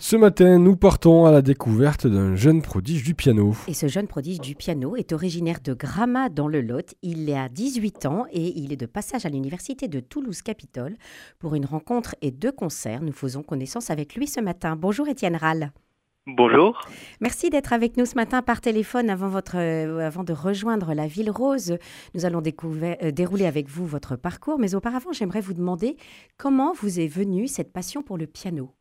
Ce matin, nous partons à la découverte d'un jeune prodige du piano. Et ce jeune prodige du piano est originaire de Gramat dans le Lot. Il a 18 ans et il est de passage à l'université de Toulouse-Capitole pour une rencontre et 2 concerts. Nous faisons connaissance avec lui ce matin. Bonjour Étienne Rall. Bonjour. Merci d'être avec nous ce matin par téléphone avant de rejoindre la Ville Rose. Nous allons dérouler avec vous votre parcours, mais auparavant, j'aimerais vous demander comment vous est venue cette passion pour le piano.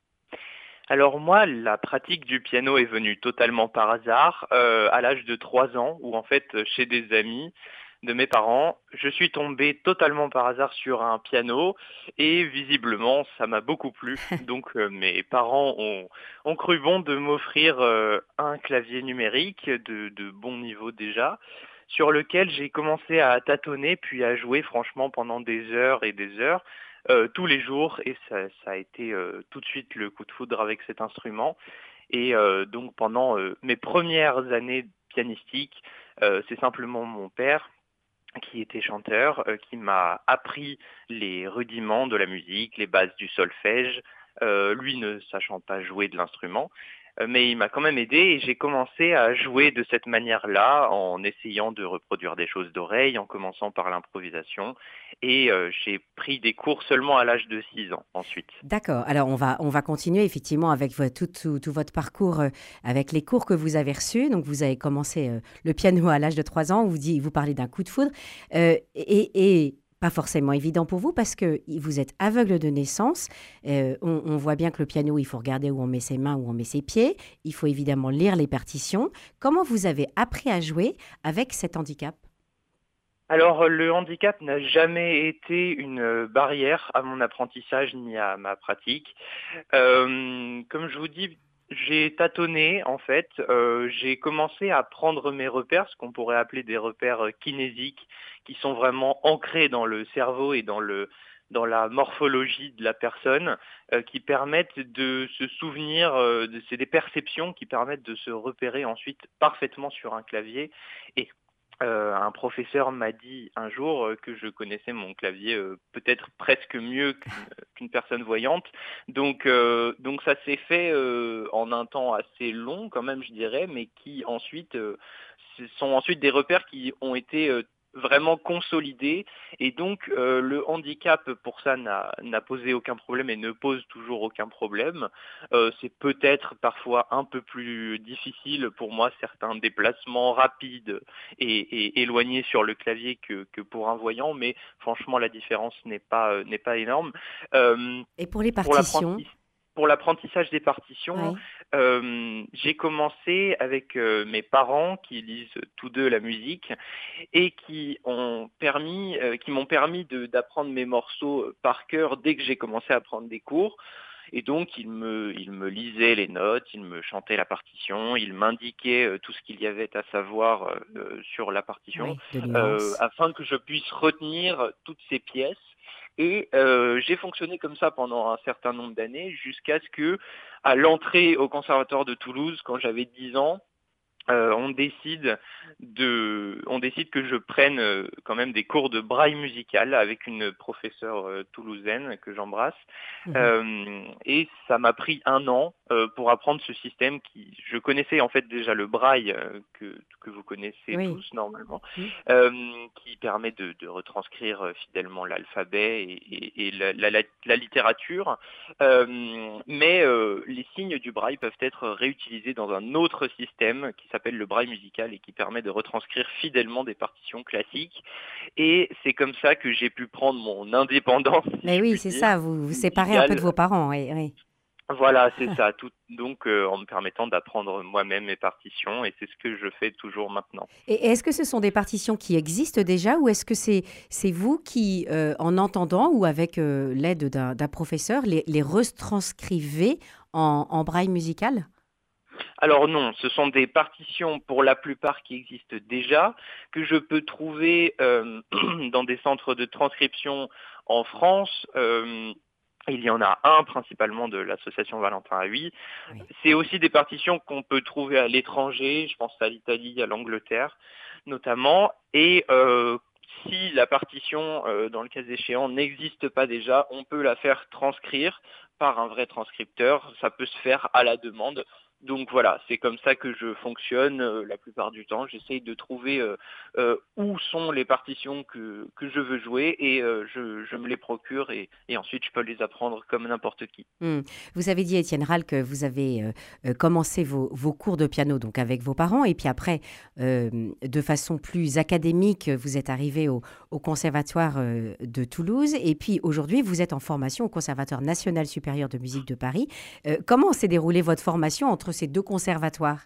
Alors moi, la pratique du piano est venue totalement par hasard, à l'âge de 3 ans, où en fait, chez des amis de mes parents, je suis tombé totalement par hasard sur un piano et visiblement, ça m'a beaucoup plu. Donc mes parents ont cru bon de m'offrir un clavier numérique de bon niveau déjà, sur lequel j'ai commencé à tâtonner puis à jouer franchement pendant des heures et des heures. Tous les jours et ça a été tout de suite le coup de foudre avec cet instrument et donc pendant mes premières années pianistiques, c'est simplement mon père qui était chanteur, qui m'a appris les rudiments de la musique, les bases du solfège, lui ne sachant pas jouer de l'instrument, mais il m'a quand même aidé et j'ai commencé à jouer de cette manière-là, en essayant de reproduire des choses d'oreille, en commençant par l'improvisation, et j'ai pris des cours seulement à l'âge de 6 ans ensuite. D'accord. Alors, on va continuer effectivement avec tout votre parcours, avec les cours que vous avez reçus. Donc, vous avez commencé le piano à l'âge de 3 ans. Vous parlez d'un coup de foudre. Et pas forcément évident pour vous parce que vous êtes aveugle de naissance. On voit bien que le piano, il faut regarder où on met ses mains, où on met ses pieds. Il faut évidemment lire les partitions. Comment vous avez appris à jouer avec cet handicap? Alors, le handicap n'a jamais été une barrière à mon apprentissage ni à ma pratique. Comme je vous dis, j'ai tâtonné en fait. J'ai commencé à prendre mes repères, ce qu'on pourrait appeler des repères kinésiques, qui sont vraiment ancrés dans le cerveau et dans la morphologie de la personne, qui permettent de se souvenir. C'est des perceptions qui permettent de se repérer ensuite parfaitement sur un clavier. Et un professeur m'a dit un jour que je connaissais mon clavier peut-être presque mieux qu'une personne voyante. Donc ça s'est fait en un temps assez long quand même, je dirais, mais qui ensuite ce sont ensuite des repères qui ont été vraiment consolidés. Et donc le handicap pour ça n'a posé aucun problème et ne pose toujours aucun problème. C'est peut-être parfois un peu plus difficile pour moi, certains déplacements rapides et éloigné sur le clavier que pour un voyant, mais franchement la différence n'est pas énorme. Euh, Et pour les pour partitions? pour l'apprentissage des partitions, Oui. j'ai commencé avec mes parents qui lisent tous deux la musique et qui m'ont permis d'apprendre mes morceaux par cœur dès que j'ai commencé à prendre des cours. Et donc, il me lisait les notes, il me chantait la partition, il m'indiquait tout ce qu'il y avait à savoir sur la partition, Oui, de nuances. afin que je puisse retenir toutes ces pièces. Et j'ai fonctionné comme ça pendant un certain nombre d'années, jusqu'à ce que, à l'entrée au Conservatoire de Toulouse, quand j'avais 10 ans, on décide que je prenne quand même des cours de braille musical avec une professeure toulousaine que j'embrasse. Mhm. Et ça m'a pris 1 an pour apprendre ce système je connaissais en fait déjà le braille que vous connaissez Oui. tous normalement, Mm. euh, qui permet de retranscrire fidèlement l'alphabet et la littérature. Mais les signes du braille peuvent être réutilisés dans un autre système qui s'appelle le braille musical et qui permet de retranscrire fidèlement des partitions classiques. Et c'est comme ça que j'ai pu prendre mon indépendance, si Mais je oui, puis c'est dire, ça, vous vous séparez un peu de musicale. vos parents, oui, oui. Voilà, c'est ça. Donc, en me permettant d'apprendre moi-même mes partitions, et c'est ce que je fais toujours maintenant. Et est-ce que ce sont des partitions qui existent déjà ou est-ce que c'est vous qui, en entendant ou avec l'aide d'un professeur, les retranscrivez en braille musical? Alors non, ce sont des partitions pour la plupart qui existent déjà, que je peux trouver dans des centres de transcription en France. Il y en a un principalement de l'association Valentin Ahuy. Oui. C'est aussi des partitions qu'on peut trouver à l'étranger, je pense à l'Italie, à l'Angleterre notamment. Et si la partition, dans le cas échéant, n'existe pas déjà, on peut la faire transcrire par un vrai transcripteur, ça peut se faire à la demande. Donc voilà, c'est comme ça que je fonctionne la plupart du temps. J'essaye de trouver où sont les partitions que je veux jouer et je me les procure et ensuite je peux les apprendre comme n'importe qui. Hmm. Vous avez dit, Étienne Rall, que vous avez commencé vos cours de piano donc avec vos parents et puis après, de façon plus académique, vous êtes arrivé au Conservatoire de Toulouse et puis aujourd'hui, vous êtes en formation au Conservatoire national supérieur de musique de Paris. Comment s'est déroulée votre formation entre ces deux conservatoires?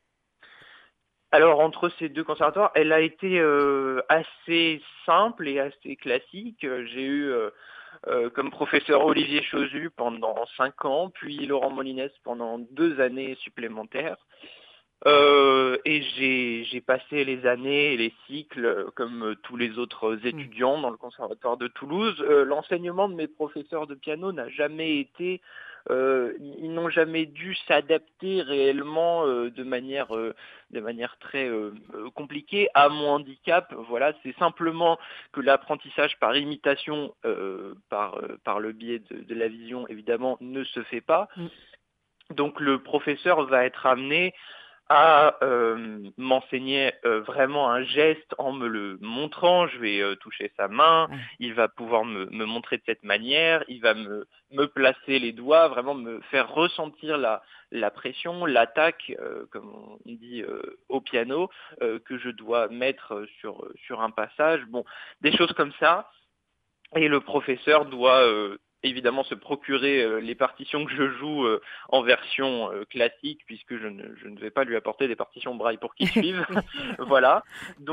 Alors entre ces deux conservatoires, elle a été assez simple et assez classique. J'ai eu comme professeur Olivier Chauzu pendant 5 ans, puis Laurent Molinès pendant 2 années supplémentaires. Et j'ai passé les années et les cycles comme tous les autres Hmm. étudiants dans le conservatoire de Toulouse. L'enseignement de mes professeurs de piano n'a jamais été, ils n'ont jamais dû s'adapter réellement de manière très compliquée à mon handicap. Voilà, c'est simplement que l'apprentissage par imitation, par le biais de la vision évidemment, ne se fait pas. Hmm. Donc le professeur va être amené à m'enseigner vraiment un geste en me le montrant. Je vais toucher sa main, Ouais. il va pouvoir me montrer de cette manière, il va me placer les doigts, vraiment me faire ressentir la pression, l'attaque, comme on dit au piano, que je dois mettre sur un passage. Bon, des choses comme ça. Et le professeur doit évidemment se procurer les partitions que je joue en version classique, puisque je ne vais pas lui apporter des partitions braille pour qu'il suive. Oui. Voilà.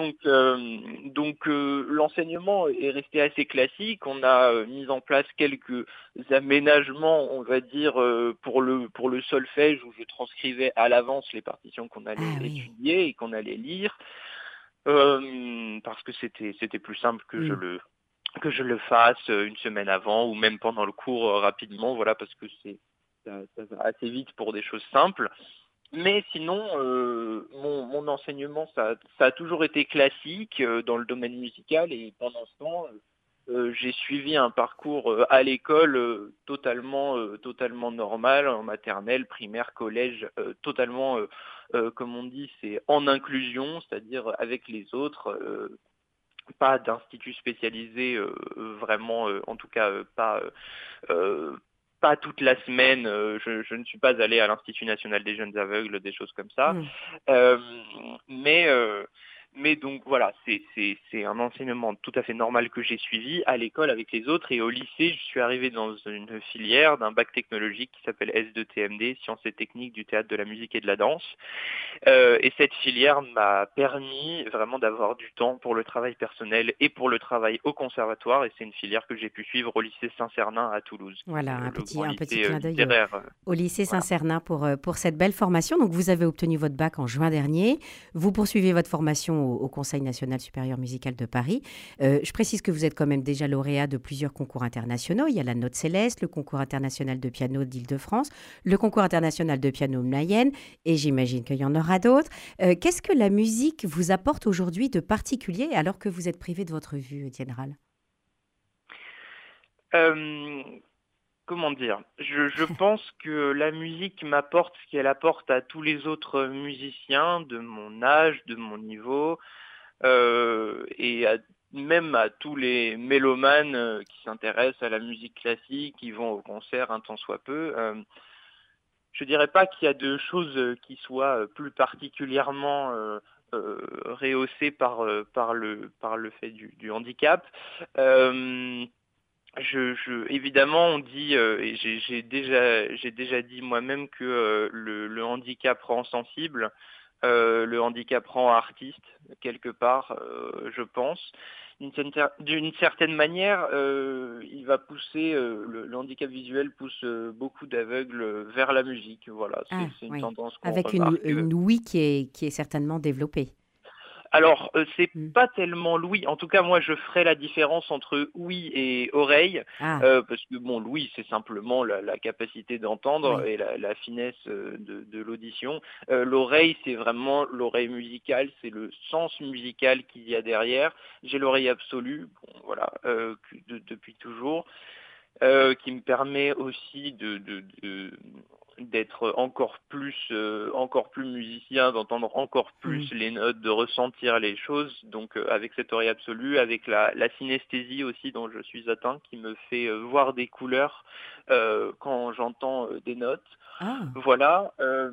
L'enseignement est resté assez classique. On a mis en place quelques aménagements, on va dire, pour le solfège, où je transcrivais à l'avance les partitions qu'on allait Ah oui. étudier et qu'on allait lire, parce que c'était plus simple Hmm. que je le fasse une semaine avant ou même pendant le cours rapidement, voilà, parce que ça va assez vite pour des choses simples. Mais sinon, mon enseignement, ça a toujours été classique dans le domaine musical et pendant ce temps, j'ai suivi un parcours à l'école totalement normal, en maternelle, primaire, collège, totalement, comme on dit, c'est en inclusion, c'est-à-dire avec les autres. Pas d'institut spécialisé, vraiment, en tout cas euh, pas toute la semaine. Je ne suis pas allé à l'Institut national des jeunes aveugles, des choses comme ça. Hmm. Euh, mais, euh, mais donc voilà, c'est un enseignement tout à fait normal que j'ai suivi à l'école avec les autres. Et au lycée, je suis arrivé dans une filière d'un bac technologique qui s'appelle S2TMD, Sciences et techniques du théâtre, de la musique et de la danse. Et cette filière m'a permis vraiment d'avoir du temps pour le travail personnel et pour le travail au conservatoire. Et c'est une filière que j'ai pu suivre au lycée Saint-Cernin à Toulouse, qui Voilà, est le grand un petit lycée clin d'œil littéraire. au lycée Voilà. Saint-Cernin pour cette belle formation. Donc, vous avez obtenu votre bac en juin dernier. Vous poursuivez votre formation au Conseil national supérieur musical de Paris. Je précise que vous êtes quand même déjà lauréat de plusieurs concours internationaux. Il y a la Note Céleste, le concours international de piano d'Île-de-France, le concours international de piano de Mayenne, et j'imagine qu'il y en aura d'autres. Qu'est-ce que la musique vous apporte aujourd'hui de particulier alors que vous êtes privé de votre vue, Étienne Rall? Euh, Comment dire? Je pense que la musique m'apporte ce qu'elle apporte à tous les autres musiciens de mon âge, de mon niveau, même à tous les mélomanes qui s'intéressent à la musique classique, qui vont au concert un tant soit peu. Je dirais pas qu'il y a de choses qui soient plus particulièrement rehaussées par le fait du handicap. Euh, Évidemment, on dit, et j'ai déjà dit moi-même que le handicap rend sensible, le handicap rend artiste, quelque part, je pense. D'une certaine manière, il va pousser, le handicap visuel pousse beaucoup d'aveugles vers la musique. Voilà, Ah c'est une oui, tendance qu'on avec remarque. une ouïe qui est certainement développée. Alors, c'est Hmm. pas tellement l'ouïe. En tout cas, moi, je ferais la différence entre ouïe et oreille, Ah parce que bon, l'ouïe, c'est simplement la capacité d'entendre oui. et la finesse de l'audition. L'oreille, c'est vraiment l'oreille musicale, c'est le sens musical qu'il y a derrière. J'ai l'oreille absolue, bon, voilà, depuis toujours. qui me permet aussi d'être encore plus musicien, d'entendre encore Mmh. plus les notes, de ressentir les choses. Donc avec cette oreille absolue, avec la synesthésie aussi dont je suis atteint, qui me fait voir des couleurs quand j'entends des notes. Ah! Voilà.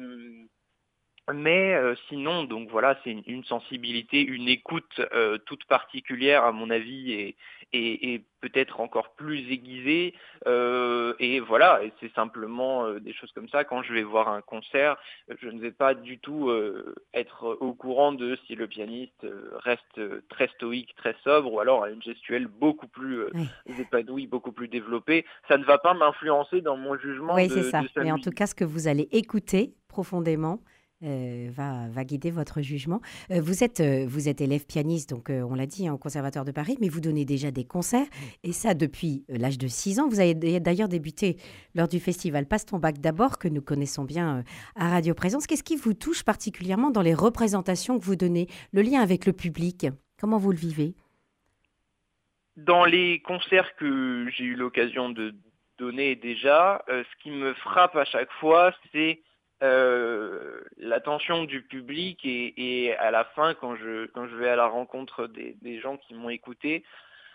Mais sinon, donc voilà, c'est une sensibilité, une écoute toute particulière à mon avis et peut-être encore plus aiguisée. Et voilà, et c'est simplement des choses comme ça. Quand je vais voir un concert, je ne vais pas du tout être au courant de si le pianiste reste très stoïque, très sobre, ou alors a une gestuelle beaucoup plus Oui. épanouie, beaucoup plus développée. Ça ne va pas m'influencer dans mon jugement Oui, c'est de ça. sa Mais en tout musique. cas, ce que vous allez écouter profondément va guider votre jugement. Vous êtes élève pianiste, donc on l'a dit, hein, au Conservatoire de Paris, mais vous donnez déjà des concerts, et ça depuis l'âge de 6 ans. Vous avez d'ailleurs débuté lors du festival Passe ton bac d'abord, que nous connaissons bien à Radio Présence. Qu'est-ce qui vous touche particulièrement dans les représentations que vous donnez? Le lien avec le public, comment vous le vivez? Dans les concerts que j'ai eu l'occasion de donner déjà, ce qui me frappe à chaque fois, c'est l'attention du public et à la fin, quand je vais à la rencontre des gens qui m'ont écouté,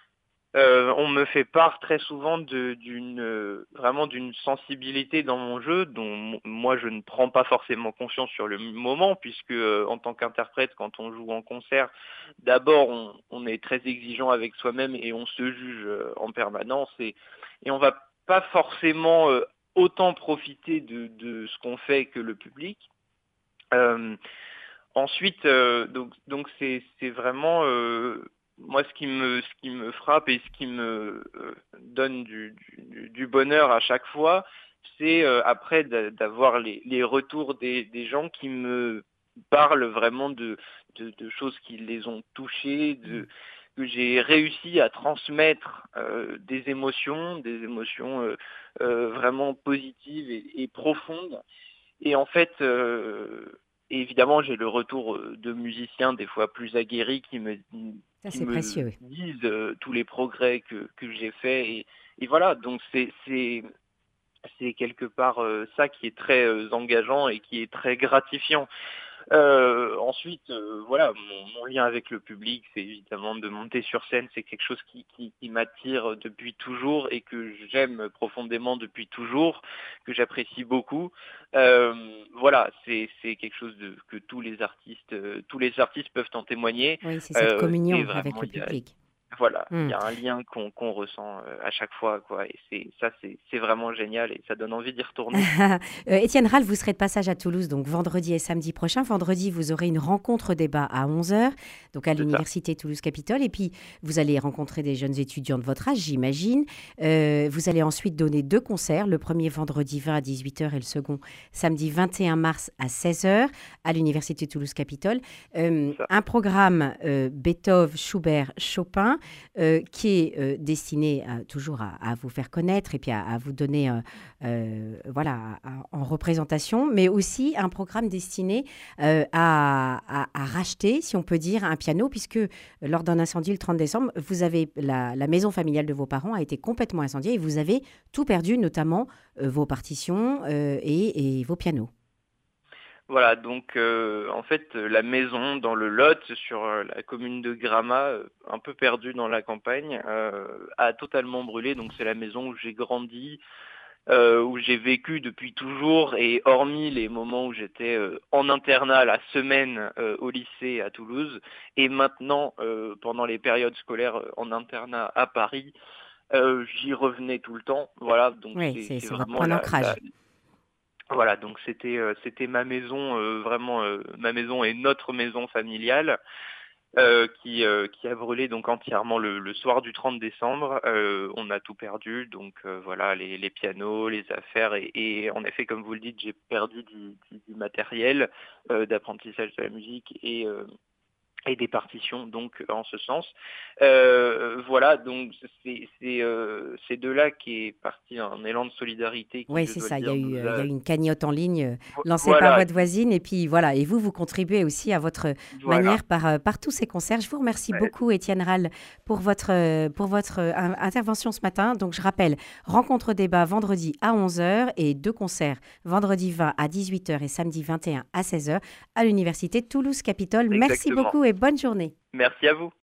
on me fait part très souvent vraiment d'une sensibilité dans mon jeu dont moi je ne prends pas forcément conscience sur le moment puisque en tant qu'interprète, quand on joue en concert, d'abord on est très exigeant avec soi-même et on se juge en permanence et on va pas forcément autant profiter de ce qu'on fait que le public. Euh, Ensuite, donc c'est vraiment moi ce qui me frappe et ce qui me donne du bonheur à chaque fois, c'est après d'avoir les retours des gens qui me parlent vraiment de choses qui les ont touchés, que j'ai réussi à transmettre des émotions vraiment positives et profondes. Et en fait, évidemment, j'ai le retour de musiciens des fois plus aguerris Ça, qui c'est précieux, me oui. disent tous les progrès que j'ai faits. Et voilà, donc c'est quelque part ça qui est très engageant et qui est très gratifiant. Ensuite, voilà, mon lien avec le public, c'est évidemment de monter sur scène, c'est quelque chose qui m'attire depuis toujours et que j'aime profondément depuis toujours, que j'apprécie beaucoup. Voilà, c'est quelque chose que tous les artistes peuvent en témoigner. Oui, c'est cette Et communion avec vraiment, le public. voilà, il Mmh. y a un lien qu'on ressent à chaque fois, quoi. Et c'est vraiment génial et ça donne envie d'y retourner. Étienne Rall, vous serez de passage à Toulouse, donc vendredi et samedi prochain. Vendredi, vous aurez une rencontre débat à 11 heures, donc à C'est ça. l'université Toulouse-Capitole. Et puis, vous allez rencontrer des jeunes étudiants de votre âge, j'imagine. Vous allez ensuite donner 2 concerts, le premier vendredi 20 à 18 heures et le second samedi 21 mars à 16 heures à l'université Toulouse-Capitole. C'est ça. Un programme Beethoven, Schubert, Chopin, qui est destiné toujours à vous faire connaître et puis à vous donner voilà, en représentation, mais aussi un programme destiné à racheter, si on peut dire, un piano, puisque lors d'un incendie le 30 décembre, vous avez la maison familiale de vos parents a été complètement incendiée et vous avez tout perdu, notamment vos partitions et vos pianos. Voilà, donc en fait, la maison dans le Lot, sur la commune de Gramat, un peu perdue dans la campagne, a totalement brûlé. Donc c'est la maison où j'ai grandi, où j'ai vécu depuis toujours. Et hormis les moments où j'étais en internat la semaine au lycée à Toulouse, et maintenant pendant les périodes scolaires en internat à Paris, j'y revenais tout le temps. Voilà, donc Oui, c'est c'est votre vraiment point d'ancrage. voilà, donc c'était ma maison vraiment ma maison et notre maison familiale qui a brûlé donc entièrement le soir du 30 décembre. On a tout perdu, donc voilà les pianos, les affaires et en effet comme vous le dites j'ai perdu du matériel d'apprentissage de la musique et des partitions, donc en ce sens. Voilà, donc c'est de là qu'est parti un élan de solidarité qui, Oui, je c'est dois le ça. dire, Il y a eu une cagnotte en ligne lancée par voilà, votre voisine. Et puis voilà, et vous contribuez aussi à votre voilà. manière par tous ces concerts. Je vous remercie Ouais, beaucoup, Étienne Rall, pour votre intervention ce matin. Donc je rappelle, rencontre débat vendredi à 11 heures et 2 concerts vendredi 20 à 18 heures et samedi 21 à 16 heures à l'Université Toulouse-Capitole. Merci exactement. beaucoup et bonne journée. Merci à vous.